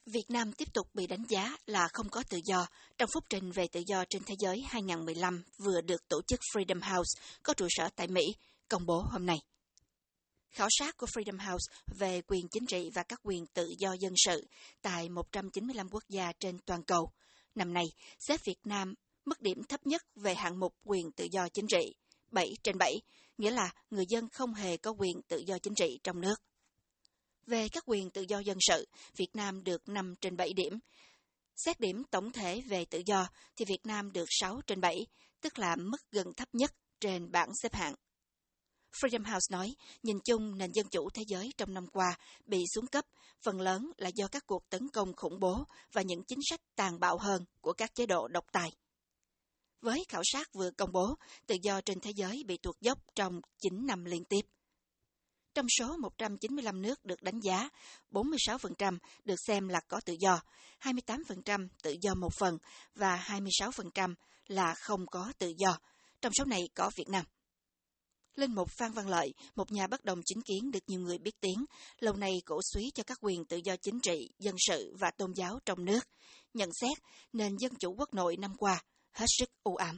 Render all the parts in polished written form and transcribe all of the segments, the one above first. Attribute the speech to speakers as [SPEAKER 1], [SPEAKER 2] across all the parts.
[SPEAKER 1] Việt Nam tiếp tục bị đánh giá là không có tự do trong phúc trình về tự do trên thế giới 2015 vừa được tổ chức Freedom House có trụ sở tại Mỹ công bố hôm nay. Khảo sát của Freedom House về quyền chính trị và các quyền tự do dân sự tại 195 quốc gia trên toàn cầu, năm nay xếp Việt Nam mức điểm thấp nhất về hạng mục quyền tự do chính trị, 7/7, nghĩa là người dân không hề có quyền tự do chính trị trong nước. Về các quyền tự do dân sự, Việt Nam được 5/7 điểm. Xét điểm tổng thể về tự do thì Việt Nam được 6/7, tức là mức gần thấp nhất trên bảng xếp hạng. Freedom House nói, nhìn chung nền dân chủ thế giới trong năm qua bị xuống cấp, phần lớn là do các cuộc tấn công khủng bố và những chính sách tàn bạo hơn của các chế độ độc tài. Với khảo sát vừa công bố, tự do trên thế giới bị tuột dốc trong 9 năm liên tiếp. Trong số 195 nước được đánh giá, 46% được xem là có tự do, 28% tự do một phần và 26% là không có tự do. Trong số này có Việt Nam. Linh mục Phan Văn Lợi, một nhà bất đồng chính kiến được nhiều người biết tiếng, lâu nay cổ súy cho các quyền tự do chính trị, dân sự và tôn giáo trong nước, nhận xét nền dân chủ quốc nội năm qua hết sức u ám.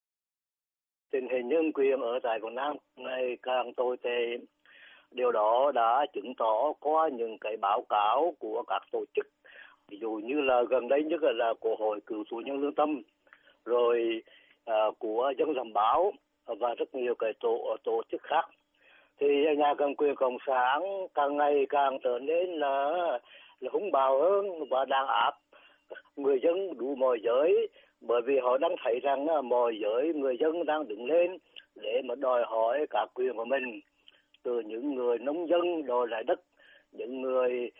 [SPEAKER 2] Tình hình nhân quyền ở tại Việt Nam ngày càng tồi tệ. Điều đó đã chứng tỏ qua những cái báo cáo của các tổ chức, ví dụ như là gần đây nhất là của Hội Cựu tù nhân lương tâm, rồi của Dân làm báo và rất nhiều cái tổ chức khác. Thì nhà cầm quyền cộng sản càng ngày càng trở nên là hung bạo hơn và đàn áp người dân đủ mọi giới, bởi vì họ đang thấy rằng mọi giới người dân đang đứng lên để mà đòi hỏi các quyền của mình. Từ những người nông dân đòi lại đất, những người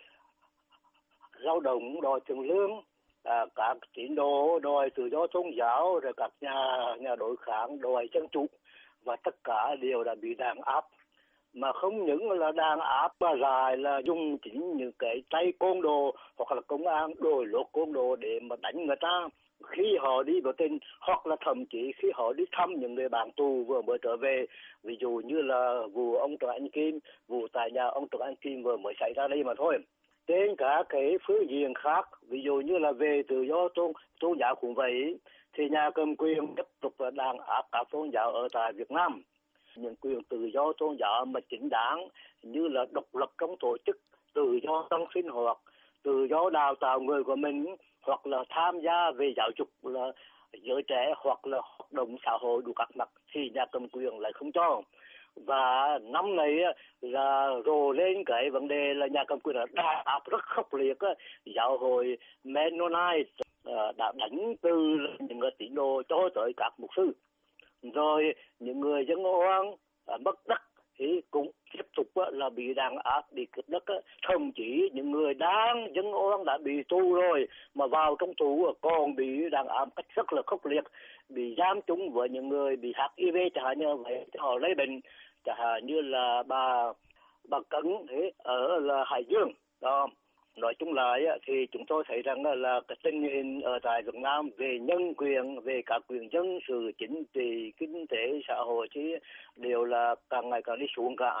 [SPEAKER 2] lao động đòi tiền lương, các tín đồ đòi tự do tôn giáo, rồi các nhà đối kháng đòi dân chủ, và tất cả đều đã bị đàn áp. Mà không những là đàn áp mà lại là dùng chính những cái tay côn đồ hoặc là công an đổi lốt côn đồ để mà đánh người ta khi họ đi biểu tình, hoặc là thậm chí khi họ đi thăm những người bạn tù vừa mới trở về, ví dụ như là vụ ông Trần Anh Kim, vụ tại nhà ông Trần Anh Kim vừa mới xảy ra đây mà thôi. Trên cả cái phương diện khác, ví dụ như là về tự do tôn giáo cũng vậy, thì nhà cầm quyền tiếp tục là đàn áp các tôn giáo ở tại Việt Nam. Những quyền tự do tôn giáo mà chính đáng như là độc lập trong tổ chức, tự do trong sinh hoạt, tự do đào tạo người của mình, hoặc là tham gia về giáo dục là giới trẻ, hoặc là hoạt động xã hội đủ các mặt, thì nhà cầm quyền lại không cho. Và năm nay là rồ lên cái vấn đề là nhà cầm quyền đã đàn áp rất khốc liệt giáo hội Mennonite, đã đánh từ những người tín đồ cho tới các mục sư. Rồi những người dân oan mất đất thì cũng tiếp tục là bị đàn áp, bị cướp đất. Thậm chí những người đang dân oan đã bị tù rồi mà vào trong tù còn bị đàn áp cách rất là khốc liệt, bị giam chung với những người bị HIV chẳng hạn, như vậy họ lấy bệnh, chẳng hạn như là bà Cấn thế ở là Hải Dương đó. Nói chung lại thì chúng tôi thấy rằng là cái tình hình ở tại Việt Nam về nhân quyền, về các quyền dân sự, chính trị, kinh tế, xã hội thì đều là càng ngày càng đi xuống cả.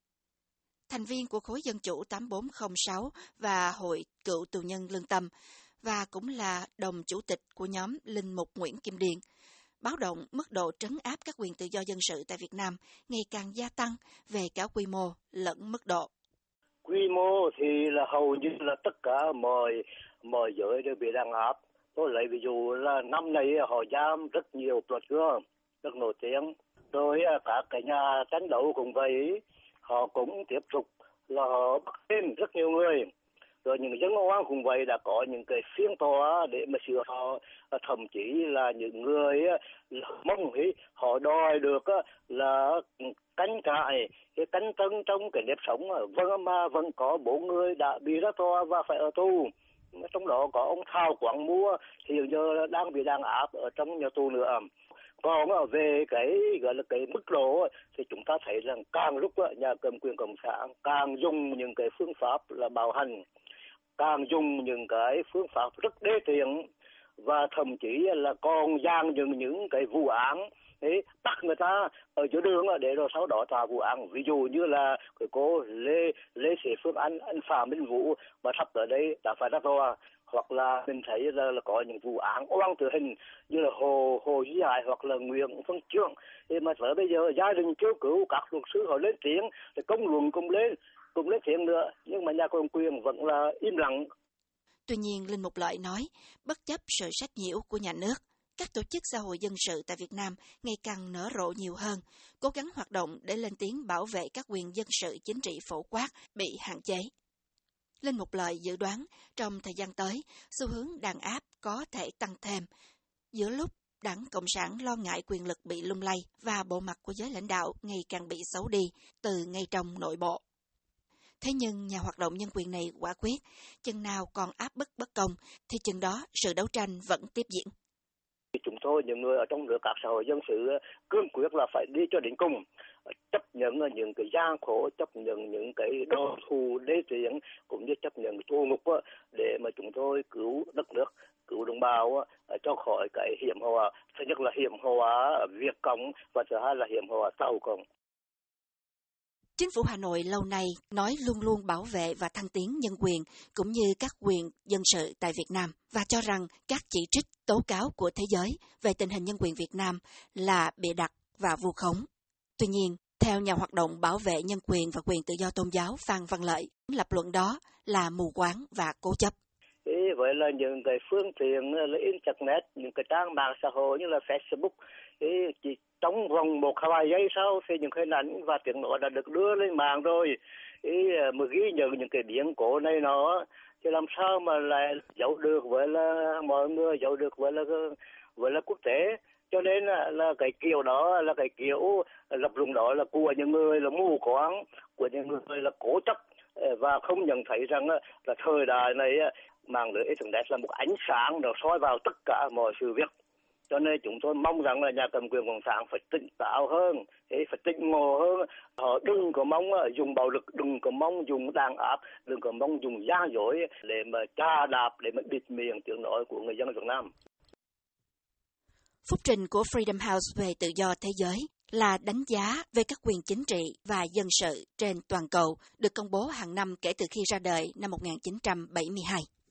[SPEAKER 1] Thành viên của khối dân chủ 8406 và Hội Cựu tù nhân lương tâm, và cũng là đồng chủ tịch của nhóm Linh mục Nguyễn Kim Điền, báo động mức độ trấn áp các quyền tự do dân sự tại Việt Nam ngày càng gia tăng về cả quy mô lẫn mức độ.
[SPEAKER 2] Quy mô thì là hầu như là tất cả mọi giới đều bị đàn áp. Tôi lấy ví dụ là năm nay họ giam rất nhiều blogger rất nổi tiếng. Rồi các cái nhà tranh đấu cũng vậy, họ cũng tiếp tục là họ bắt thêm rất nhiều người. Rồi những dân oan cũng vậy, đã có những cái phiên tòa để mà sửa họ, thậm chí là những người mong họ đòi được là cánh cãi cái cánh tân trong cái nếp sống, vâng mà vẫn có 4 người đã bị ra tòa và phải ở tù. Trong đó có ông Thao Quảng Múa thì hiện giờ đang bị đàn áp ở trong nhà tù nữa. Còn về cái gọi là cái mức độ thì chúng ta thấy rằng càng lúc nhà cầm quyền cộng sản càng dùng những cái phương pháp là bạo hành, càng dùng những cái phương pháp rất đê tiện và thậm chí là còn dàn dựng những cái vụ án bắt người ta ở giữa đường để rồi sau đó tòa vụ án. Ví dụ như là cái cô Lê Sĩ Phương anh Phạm Minh Vũ mà sắp tới đây đã phải ra tòa, hoặc là mình thấy là có những vụ án oan tử hình như là Hồ Duy Hải hoặc là Nguyễn Văn Chương. Thì mà tới bây giờ gia đình kêu cứu, các luật sư họ lên tiếng, thì công luận cùng lên tiếng nữa, nhưng mà nhà cầm quyền vẫn là im lặng.
[SPEAKER 1] Tuy nhiên, Linh Mục Lợi nói, bất chấp sự sách nhiễu của nhà nước, các tổ chức xã hội dân sự tại Việt Nam ngày càng nở rộ nhiều hơn, cố gắng hoạt động để lên tiếng bảo vệ các quyền dân sự chính trị phổ quát bị hạn chế. Linh Mục Lợi dự đoán trong thời gian tới, xu hướng đàn áp có thể tăng thêm, giữa lúc Đảng Cộng sản lo ngại quyền lực bị lung lay và bộ mặt của giới lãnh đạo ngày càng bị xấu đi từ ngay trong nội bộ. Thế nhưng nhà hoạt động nhân quyền này quả quyết, chừng nào còn áp bức bất công thì chừng đó sự đấu tranh vẫn tiếp diễn.
[SPEAKER 2] Chúng tôi, những người ở trong nước các xã hội dân sự cương quyết là phải đi cho đến cùng, chấp nhận những cái gian khổ, chấp nhận những cái đau thù đế tiện, cũng như chấp nhận tù ngục để mà chúng tôi cứu đất nước, cứu đồng bào cho khỏi cái hiểm họa. Thứ nhất là hiểm họa Việt Cộng và thứ hai là hiểm họa Tàu Cộng.
[SPEAKER 1] Chính phủ Hà Nội lâu nay nói luôn luôn bảo vệ và thăng tiến nhân quyền cũng như các quyền dân sự tại Việt Nam và cho rằng các chỉ trích tố cáo của thế giới về tình hình nhân quyền Việt Nam là bịa đặt và vu khống. Tuy nhiên, theo nhà hoạt động bảo vệ nhân quyền và quyền tự do tôn giáo Phan Văn Lợi, lập luận đó là mù quáng và cố chấp.
[SPEAKER 2] Vậy là những cái phương tiện là internet, những cái trang mạng xã hội như là Facebook, chỉ trong vòng 1-2 giây sau thì những hình ảnh và tiếng nói đã được đưa lên mạng rồi, mà ghi nhận những cái biến cố này nó thì làm sao mà lại giấu được với là mọi người, giấu được với là quốc tế. Cho nên là cái kiểu đó là cái kiểu lập luận đó là của những người là mù quáng, của những người là cố chấp và không nhận thấy rằng là thời đại này mạng lưới internet là một ánh sáng nó soi vào tất cả mọi sự việc. Cho nên chúng tôi mong rằng là nhà cầm quyền cộng sản phải tỉnh táo hơn, phải tỉnh ngộ hơn. Họ đừng có mong dùng bạo lực, đừng có mong dùng đàn áp, đừng có mong dùng gian dối để mà chà đạp, để mà bịt miệng tiếng nói của người dân Việt Nam.
[SPEAKER 1] Phúc trình của Freedom House về tự do thế giới là đánh giá về các quyền chính trị và dân sự trên toàn cầu, được công bố hàng năm kể từ khi ra đời năm 1972.